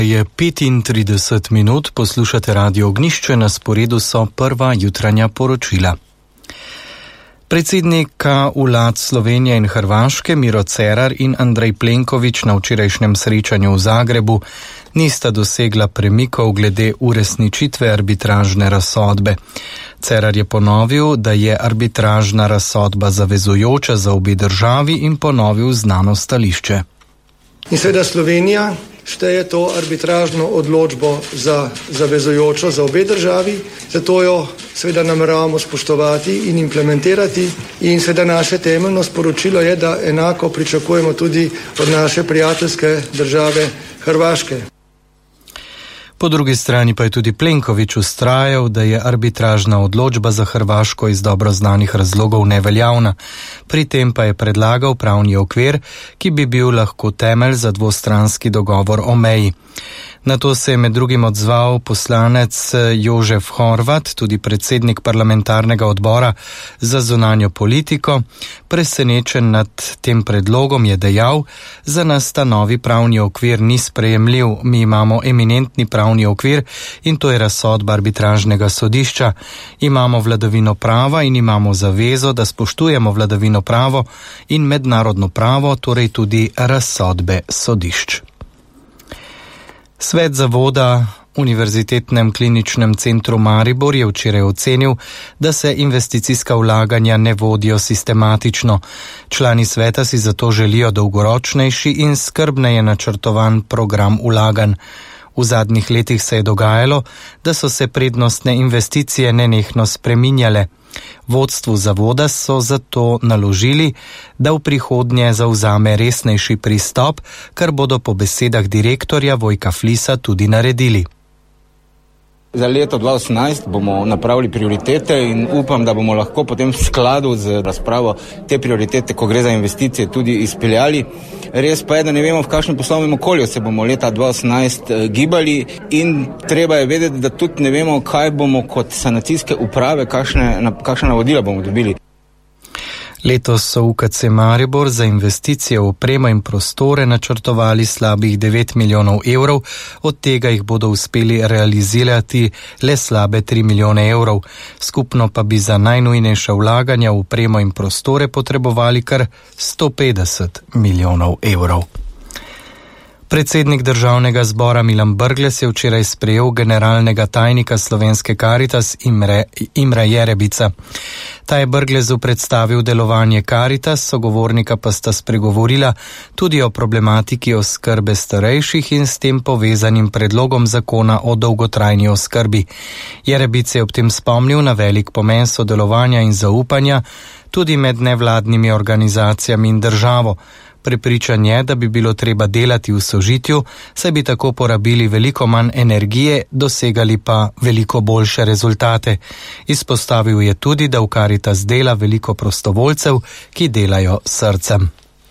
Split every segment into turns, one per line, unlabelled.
Je 35 minut, poslušate Radio Ognjišče, na sporedu so prva jutranja poročila. Predsednika vlad Slovenije in Hrvaške Miro Cerar in Andrej Plenković na včerajšnjem srečanju v Zagrebu nista dosegla premikov glede uresničitve arbitražne razsodbe. Cerar je ponovil, da je arbitražna razsodba zavezujoča za obe državi in ponovil znano stališče.
In seveda Slovenija šteje to arbitražno odločbo za zavezujočo za obe državi, zato jo seveda nameravamo spoštovati in implementirati in seveda naše temeljno sporočilo je, da enako pričakujemo tudi od naše prijateljske države Hrvaške.
Po drugi strani pa je tudi Plenković vztrajal, da je arbitražna odločba za Hrvaško iz dobro znanih razlogov neveljavna. Pri tem pa je predlagal pravni okvir, ki bi bil lahko temelj za dvostranski dogovor o meji. Na to se je med drugim odzval poslanec Jožef Horvat, tudi predsednik parlamentarnega odbora za zunanjo politiko. Presenečen nad tem predlogom je dejal, za nas ta novi pravni okvir ni sprejemljiv, mi imamo eminentni pravni okvir in to je razsodba arbitražnega sodišča. Imamo vladavino prava in imamo zavezo, da spoštujemo vladavino pravo in mednarodno pravo, torej tudi razsodbe sodišč. Svet zavoda Univerzitetnem kliničnem centru Maribor je včeraj ocenil, da se investicijska vlaganja ne vodijo sistematično. Člani sveta si zato želijo dolgoročnejši in skrbneje načrtovan program vlaganj. V zadnjih letih se je dogajalo, da so se prednostne investicije nenehno spreminjale. Vodstvu zavoda so zato naložili, da v prihodnje zavzame resnejši pristop, kar bodo po besedah direktorja Vojka Flisa tudi naredili.
Za leto 2018 bomo napravili prioritete in upam, da bomo lahko potem v skladu z razpravo te prioritete, ko gre za investicije, tudi izpeljali. Res pa je, da ne vemo, v kakšnem poslovnem okolju se bomo leta 2018 gibali in treba je vedeti, da tudi ne vemo, kaj bomo kot sanacijske uprave, kakšna navodila bomo dobili.
Letos so UKC Maribor za investicije v opremo in prostore načrtovali slabih 9 milijonov evrov, od tega jih bodo uspeli realizirati le slabe 3 milijone evrov. Skupno pa bi za najnujnejša vlaganja v opremo in prostore potrebovali kar 150 milijonov evrov. Predsednik državnega zbora Milan Brglez je včeraj sprejel generalnega tajnika Slovenske Karitas Imre Jerebica. Ta je Brglezu predstavil delovanje Karitas, sogovornika pa sta spregovorila tudi o problematiki oskrbe starejših in s tem povezanim predlogom zakona o dolgotrajni oskrbi. Jerebic je ob tem spomnil na velik pomen sodelovanja in zaupanja tudi med nevladnimi organizacijami in državo. Prepričan je, da bi bilo treba delati v sožitju, saj bi tako porabili veliko manj energije, dosegali pa veliko boljše rezultate. Izpostavil je tudi, da v Karitas dela veliko prostovoljcev, ki delajo srcem.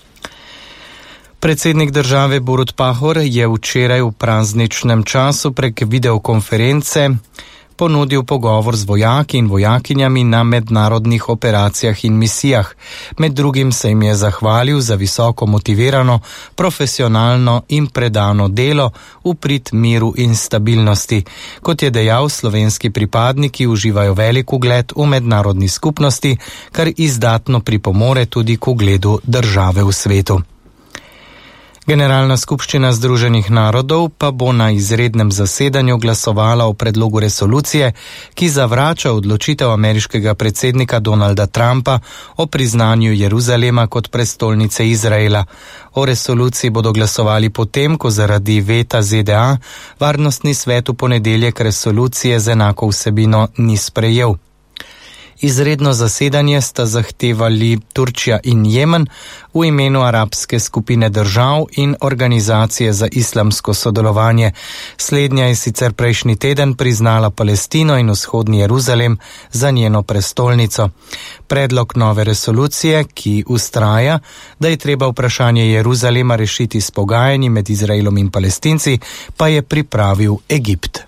Predsednik države Borut Pahor je včeraj v prazničnem času prek videokonference ponudil pogovor z vojaki in vojakinjami na mednarodnih operacijah in misijah. Med drugim se jim je zahvalil za visoko motivirano, profesionalno in predano delo v prid miru in stabilnosti. Kot je dejal, slovenski pripadniki uživajo velik ugled v mednarodni skupnosti, kar izdatno pripomore tudi k ugledu države v svetu. Generalna skupščina Združenih narodov pa bo na izrednem zasedanju glasovala o predlogu resolucije, ki zavrača odločitev ameriškega predsednika Donalda Trumpa o priznanju Jeruzalema kot prestolnice Izraela. O resoluciji bodo glasovali potem, ko zaradi veta ZDA Varnostni svet v ponedeljek resolucije z enako vsebino ni sprejel. Izredno zasedanje sta zahtevali Turčija in Jemen v imenu arabske skupine držav in Organizacije za islamsko sodelovanje. Slednja je sicer prejšnji teden priznala Palestino in vzhodni Jeruzalem za njeno prestolnico. Predlog nove resolucije, ki vztraja, da je treba vprašanje Jeruzalema rešiti s pogajanji med Izraelom in Palestinci, pa je pripravil Egipt.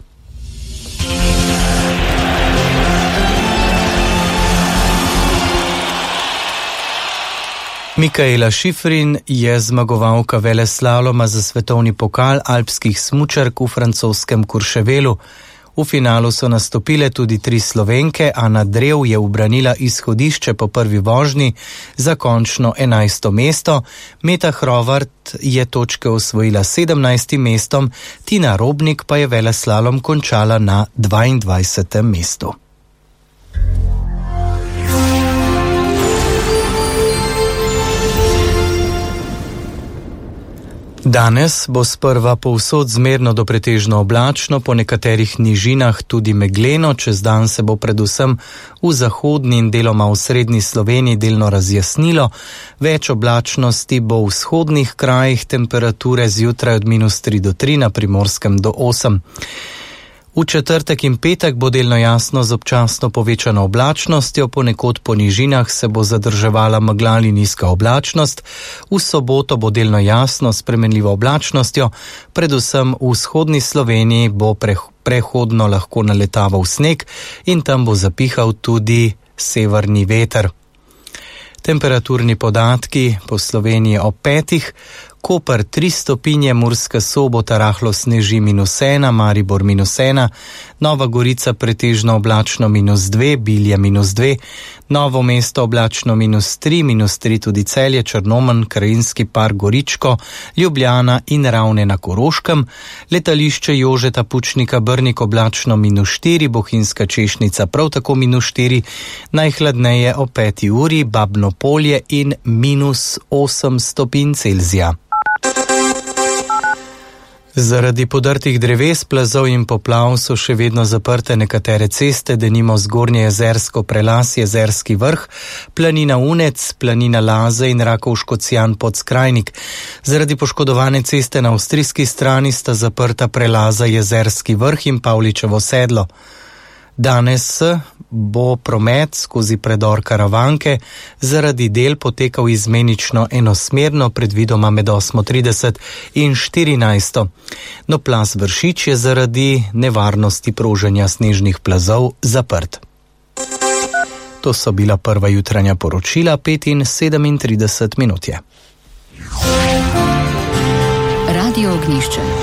Mikaela Schifrin je zmagovalka veleslaloma za svetovni pokal alpskih smučark v francoskem Courchevelu. V finalu so nastopile tudi 3 Slovenke, Ana Drev je ubranila izhodišče po prvi vožnji za končno 11. mesto, Meta Hrovart je točke osvojila 17. mestom, Tina Robnik pa je veleslalom končala na 22. mestu. Danes bo sprva povsod zmerno do pretežno oblačno, po nekaterih nižinah tudi megleno, čez dan se bo predvsem v zahodni in deloma v srednji Sloveniji delno razjasnilo, več oblačnosti bo v vzhodnih krajih, temperature zjutraj od -3 do 3, na Primorskem do 8. V četrtek in petek bo delno jasno z občasno povečano oblačnostjo, ponekod po nižinah se bo zadrževala megla ali nizka oblačnost, v soboto bo delno jasno s spremenljivo oblačnostjo, predvsem v vzhodni Sloveniji bo prehodno lahko naletaval sneg in tam bo zapihal tudi severni veter. Temperaturni podatki po Sloveniji ob 5. Koper 3 stopinje, Murska Sobota rahlo sneži -1, Maribor -1, Nova Gorica pretežno oblačno -2, Bilje -2, Novo Mesto oblačno -3, -3 tudi Celje, Črnomelj, Krajinski Park, Goričko, Ljubljana in Ravne na Koroškem, letališče Jožeta Pučnika Brnik oblačno -4, Bohinjska Češnica prav tako -4, najhladneje ob 5. uri Babno Polje in -8 stopinj Celzija. Zaradi podrtih dreves, plazov in poplav so še vedno zaprte nekatere ceste, denimo Zgornje Jezersko prelaz, Jezerski vrh, planina Unec, planina Laze in Rakovško-Cijan Podskrajnik. Zaradi poškodovane ceste na avstrijski strani sta zaprta prelaza Jezerski vrh in Pavličevo sedlo. Danes bo promet skozi predor Karavanke zaradi del potekal izmenično enosmerno, predvidoma med 8:30 in 14. No, plaz Vršič je zaradi nevarnosti proženja snežnih plazov zaprt. To so bila prva jutranja poročila, 5:37 minut je.
Radio Ognjišče.